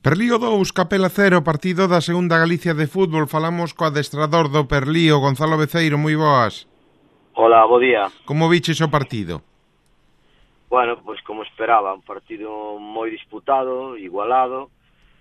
Perlío 2, Capela 0, partido da segunda Galicia de fútbol. Falamos co adestrador do Perlío, Gonzalo Beceiro, moi boas. Hola, bo día. Como viches o partido? Bueno, pois como esperaba, un partido moi disputado, igualado,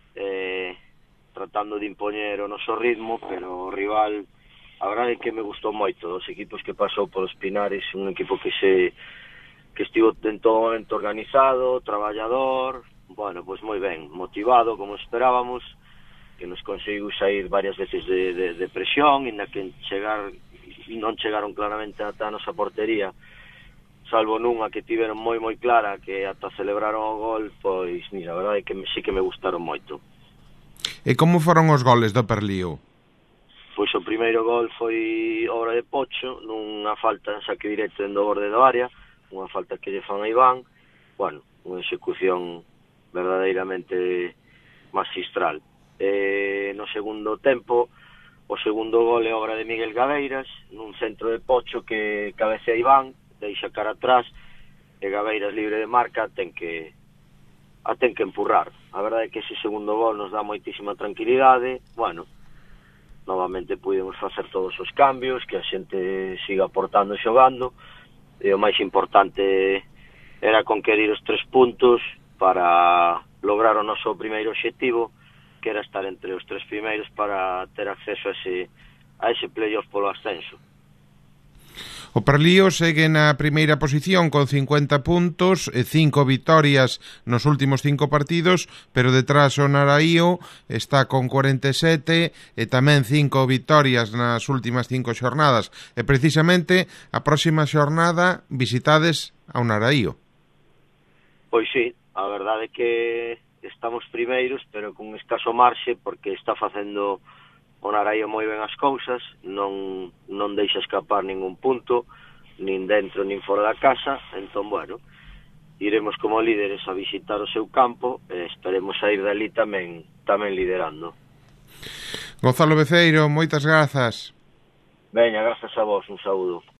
tratando de impoñer o noso ritmo, pero o rival, a verdade é que me gustou moito. Os equipos que pasou polos Pinares, un equipo que estivo en todo momento organizado, traballador, bueno, pois moi ben, motivado, como esperábamos, que nos conseguiu sair varias veces de presión, e na que non chegaron claramente ata a nosa portería, salvo nunha que tiveron moi clara, que ata celebraron o gol, pois, mira, a verdade é que sí que me gustaron moito. E como foron os goles do Perlío? Pois o primeiro gol foi obra de Pocho, nunha falta en saque directo dentro do borde do área, unha falta que lle fan a Iván, bueno, unha execución verdadeiramente magistral. No segundo tempo, o segundo gol é obra de Miguel Gabeiras, nun centro de Pocho que cabecea Iván, deixa cara atrás, e Gabeiras libre de marca ten que empurrar. A verdade é que ese segundo gol nos dá moitísima tranquilidade. Bueno, novamente pudemos facer todos os cambios, que a xente siga aportando e xogando, e o máis importante era conquerir os 3 puntos para lograr o noso primeiro obxectivo, que era estar entre os 3 primeiros para ter acceso a ese playoff polo ascenso. O Perlío segue na primeira posición con 50 puntos e 5 vitorias nos últimos 5 partidos, pero detrás o Naraío está con 47 e tamén 5 vitorias nas últimas 5 xornadas. E precisamente a próxima xornada visitades ao Naraío. Pois sí, a verdade é que estamos primeiros, pero con escaso marxe, porque está facendo o Naraío moi ben as cousas, non deixa escapar ningún punto, nin dentro nin fora da casa. Entón, bueno, iremos como líderes a visitar o seu campo e esperemos sair dali tamén liderando. Gonzalo Beceiro, moitas grazas. Veña, grazas a vos, un saúdo.